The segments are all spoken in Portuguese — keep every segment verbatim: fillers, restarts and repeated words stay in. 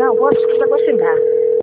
Não, vou, eu vou xingar.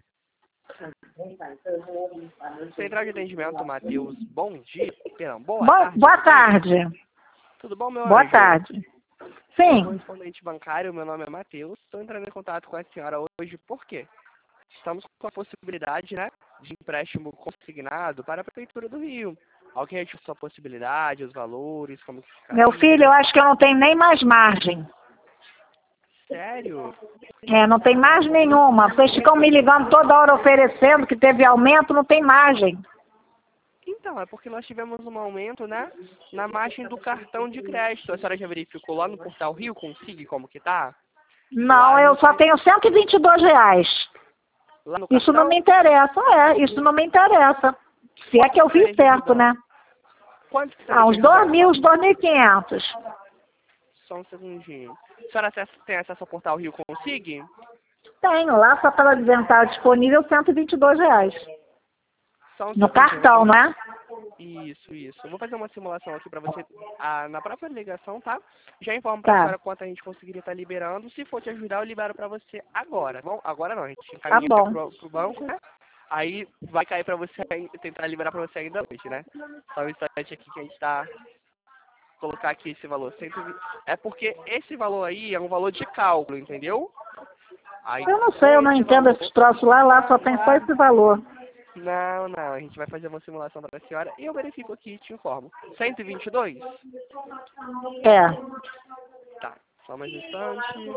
Central de Atendimento, Matheus. Bom dia. Perdão, boa Bo tarde. boa tarde. Tudo bom, meu Boa anjo? tarde. Sou Sim. correspondente bancário, meu nome é Matheus. Estou entrando em contato com a senhora hoje, por quê? Estamos com a possibilidade, né, de empréstimo consignado para a Prefeitura do Rio. Alguém achou sua possibilidade, os valores, como que ficaria? Meu filho, eu acho que eu não tenho nem mais margem. Sério? É, não tem margem nenhuma. Vocês ficam me ligando toda hora oferecendo que teve aumento, não tem margem. Então, é porque nós tivemos um aumento, né, na margem do cartão de crédito. A senhora já verificou lá no Portal Rio Consigue como que tá? Não, Lá eu no, só tenho cento e vinte e dois reais. lá no Isso não cartão? me interessa, é, isso não me interessa. Se é que eu vi certo, né? Quanto que Ah, estaria uns dois ajudando? mil, uns dois mil e quinhentos. Só um segundinho. A senhora acessa- tem acesso ao Portal Rio Consigue? Tenho, lá só estava dizendo que estava disponível cento e vinte e dois reais. Só um No segundinho. cartão, Vou- né? Isso, isso. Eu vou fazer uma simulação aqui para você ah, na própria ligação, tá? Já informo para a Tá, senhora quanto a gente conseguiria estar liberando. Se for te ajudar, eu libero para você agora. Bom, agora não, a gente tá encaminha bom. pro, pro banco, né? Aí vai cair para você, ai- tentar liberar para você ainda hoje, né? Só um instante aqui que a gente tá colocar aqui esse valor. cento e vinte. É porque esse valor aí é um valor de cálculo, entendeu? Aí, Eu não com sei, eu não esse entendo valor, esses troços lá, lá só tem só esse valor. não, não, a gente vai fazer uma simulação para a senhora e eu verifico aqui e te informo. cento e vinte e dois? É. Tá, só mais um instante.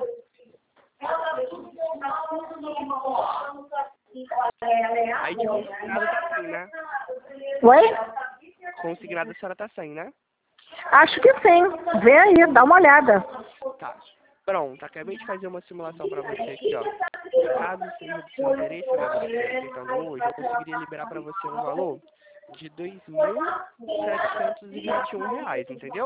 Aí de consignado tá sem, né? Oi? Consignado a senhora tá sem, né? Acho que sim. Vê aí, dá uma olhada. Tá. Pronto, acabei de fazer uma simulação para você aqui, ó. Caso seja do seu interesse, né, você aceitando hoje, eu conseguiria liberar para você um valor de dois mil setecentos e vinte e um reais, entendeu?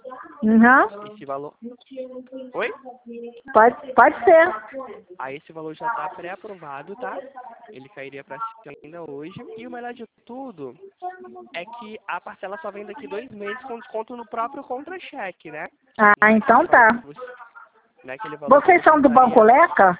Uhum. Esse valor... Oi? Pode, pode ser. Aí esse valor já está pré-aprovado, tá? Ele cairia para cima ainda hoje. E o melhor de tudo é que a parcela só vem daqui dois meses com desconto no próprio contra-cheque, né? Ah, então tá. Né, aquele valor que Vocês você são do Banco estaria... Leca?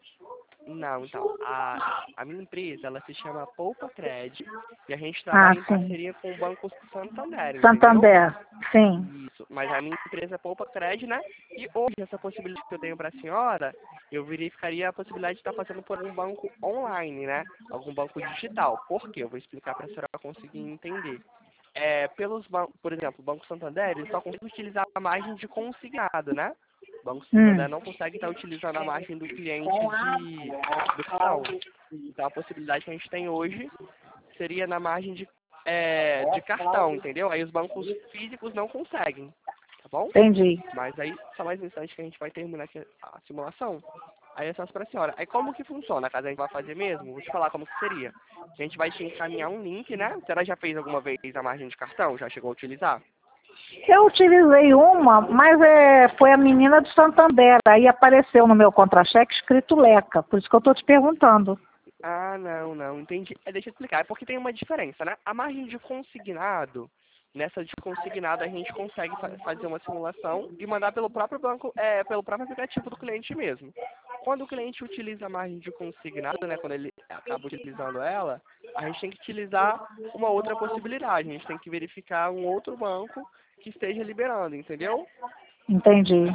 Não, então, a, a minha empresa, ela se chama Poupa Cred e a gente Ah, trabalha em sim. parceria com o Banco Santander, entendeu? Santander, sim. Isso, mas a minha empresa é Poupa Cred, né? E hoje, essa possibilidade que eu tenho para a senhora, eu verificaria a possibilidade de estar fazendo por um banco online, né? Algum banco digital. Por quê? Eu vou explicar para a senhora conseguir entender. É, pelos bancos, por exemplo, o Banco Santander, ele só consegue utilizar a margem de consignado, né? O Banco Santander Hum. não consegue estar utilizando a margem do cliente de, do cartão. Então, a possibilidade que a gente tem hoje seria na margem de, é, de cartão, entendeu? Aí os bancos físicos não conseguem, tá bom? Entendi. Mas aí, só mais um instante que a gente vai terminar aqui a simulação. Aí é só para a senhora. Aí como que funciona? Caso a gente vai fazer mesmo, vou te falar como que seria. A gente vai te encaminhar um link, né? A senhora já fez alguma vez a margem de cartão? Já chegou a utilizar? Eu utilizei uma, mas é, foi a menina do Santander. Aí apareceu no meu contra-cheque escrito Leca. Por isso que eu estou te perguntando. Ah, não, não, entendi. É, deixa eu explicar, é porque tem uma diferença, né? A margem de consignado, nessa de consignado a gente consegue fa fazer uma simulação e mandar pelo próprio banco, é, pelo próprio aplicativo do cliente mesmo. Quando o cliente utiliza a margem de consignado, né, quando ele acaba utilizando ela, a gente tem que utilizar uma outra possibilidade, a gente tem que verificar um outro banco que esteja liberando, entendeu? Entendi.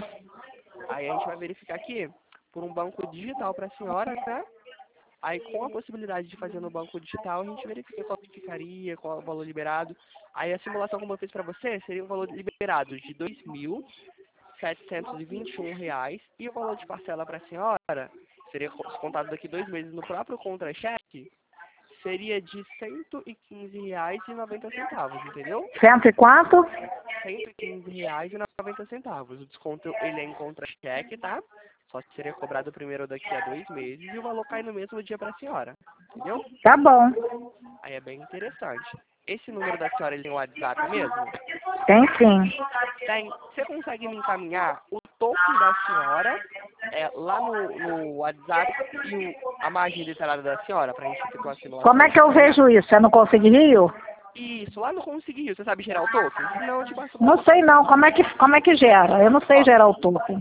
Aí a gente vai verificar aqui por um banco digital para a senhora, né? Aí, com a possibilidade de fazer no banco digital, a gente verifica qual que ficaria, qual é o valor liberado. Aí, a simulação, como eu fiz para você, seria um valor liberado de dois mil setecentos e vinte e um reais. E o valor de parcela para a senhora, seria descontado daqui dois meses no próprio contra-cheque, seria de cento e quinze reais e noventa centavos, entendeu? Cento e quanto? cento e quinze reais e noventa centavos. O desconto, ele é em contra-cheque, tá? Só seria cobrado primeiro daqui a dois meses e o valor cai no mesmo dia para a senhora, entendeu? Tá bom. Aí é bem interessante. Esse número da senhora, ele tem WhatsApp mesmo? Tem sim. Tem. Você consegue me encaminhar o token da senhora é, lá no, no WhatsApp e o, a margem literária da senhora, pra gente efetuar a simulação? Como é que eu vejo isso? É no Consigue Rio? Isso, lá não consegui. Você sabe gerar o token? Senão eu te passo o Não valor. sei não. Como é que, como é que gera? Eu não sei Ó, gerar o token.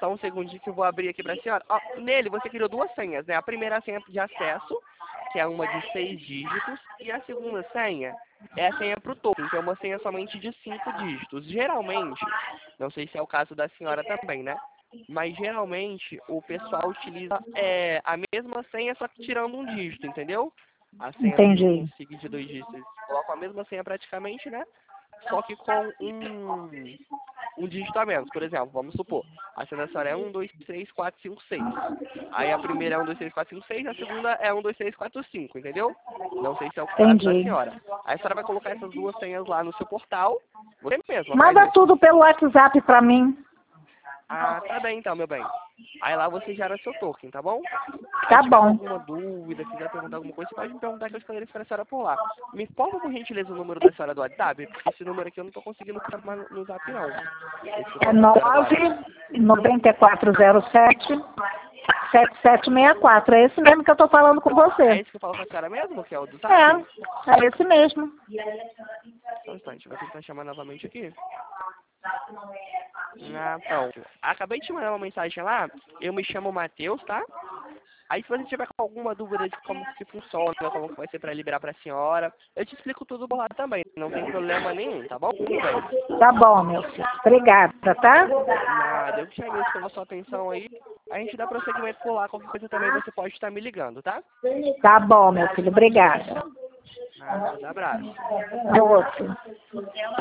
Só um segundinho que eu vou abrir aqui para a senhora. Ó, nele você criou duas senhas, né? A primeira senha de acesso, que é uma de seis dígitos, e a segunda senha é a senha para o token, que é uma senha somente de cinco dígitos. Geralmente, não sei se é o caso da senhora também, né? Mas geralmente o pessoal utiliza é, a mesma senha, só que tirando um dígito, entendeu? A senha Entendi. um SIG de dois dígitos. Eles colocam a mesma senha praticamente, né? Só que com um, um dígito a menos. Por exemplo, vamos supor, a senha da senhora é um, dois, três, quatro, cinco, seis. Aí a primeira é um, dois, três, quatro, cinco, seis, a segunda é um, dois, três, quatro, cinco, entendeu? Não sei se é o caso da Entendi. senhora. Aí a senhora vai colocar essas duas senhas lá no seu portal. Você mesma faz Manda isso. tudo pelo WhatsApp para mim. Ah, tá bem então, meu bem. Aí lá você gera seu token, tá bom? Tá Se tiver bom. alguma dúvida, quiser perguntar alguma coisa, você pode me perguntar que eu esclareço para a senhora por lá. Me informa por gentileza o número da senhora do WhatsApp, porque esse número aqui eu não tô conseguindo chamar no no Zap não. Esse que eu tô É passando agora. nove nove quatro zero sete sete sete seis quatro. É esse mesmo que eu tô falando com É você. esse que eu falo com a senhora mesmo, que é o do Zap? É, é esse mesmo. Só um instante, vou tentar chamar novamente aqui. Ah, então. Acabei de te mandar uma mensagem lá, eu me chamo Matheus, tá? Aí se você tiver com alguma dúvida de como que funciona, como que vai ser para liberar para a senhora, eu te explico tudo por lá também, não tem problema nenhum, tá bom, meu bem? Tá bom, meu filho. Obrigada, tá? Nada, eu que te agradeço pela sua atenção aí. A gente dá prosseguimento por lá, qualquer coisa também você pode estar me ligando, tá? Tá bom, meu filho. Obrigada. Nada, abraço. Outro.